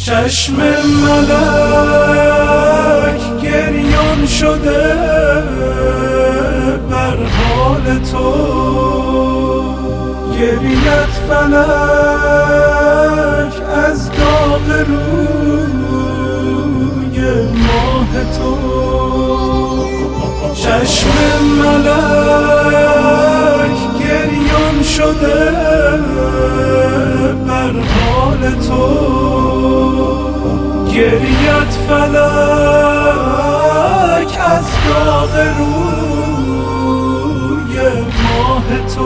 چشم ملک گریان شده بر حال تو، گریت فلک از داغ روی ماه تو. چشم ملک گریان شده بر حال تو، گریت فلک از داغ روی ماه تو.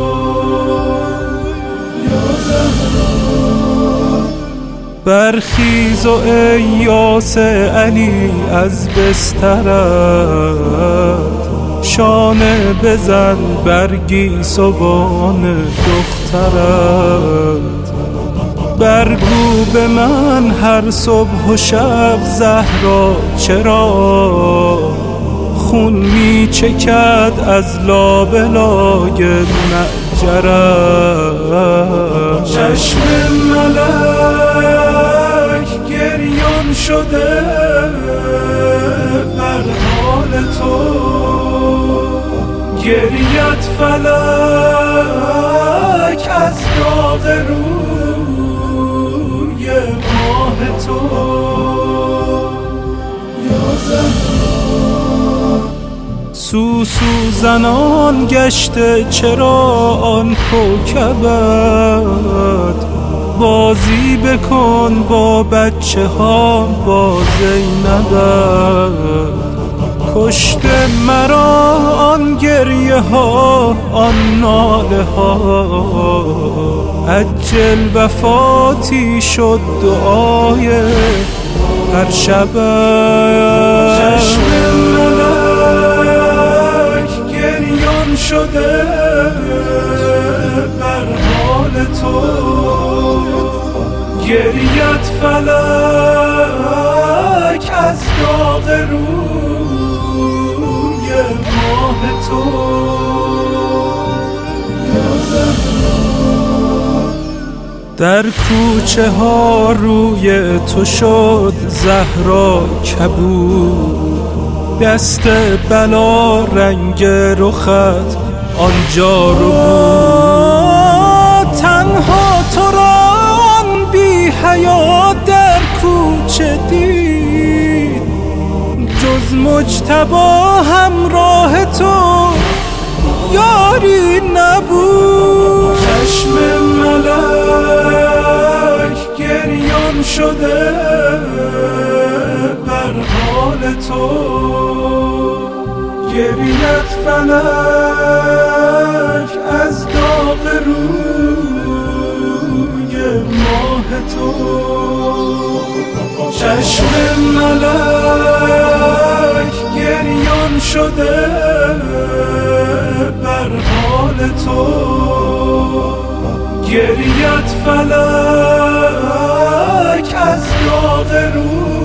یا زهرا برخیز و ای یاس علی از بسترت، شانه بزن برگی صبحان دخترت. برگو به من هر صبح و شب زهرا چرا خون می چکد از لابلای معجرت. چشم ملک گریان شده بر حال تو، گریت فلک از داغ روی ماه تو. یا زهرا سوسو زنان گشته چرا آن کوکبت، بازی بکن با بچه ها با زینبت. کشته مرا آن گریه ها آن ناله ها، عجل وفاتی شد دعای هر شب. چشم ملک گریان شده بر حال تو، گریت فلک از داغ روی ماه تو. یا زهرا در کوچه ها روی تو شد زهرا کبود، دست بلا رنگ رخت آنجا رو بود. تنها تو را آن بی حیا در کوچه دید، جز مجتبی همراه تو یاری نبود. چشم ملک گریان شده بر حال تو، گریت فلک از داغ روی ماه تو. چشم ملک گریان شده بر حال تو، گریت فلک از داغ روی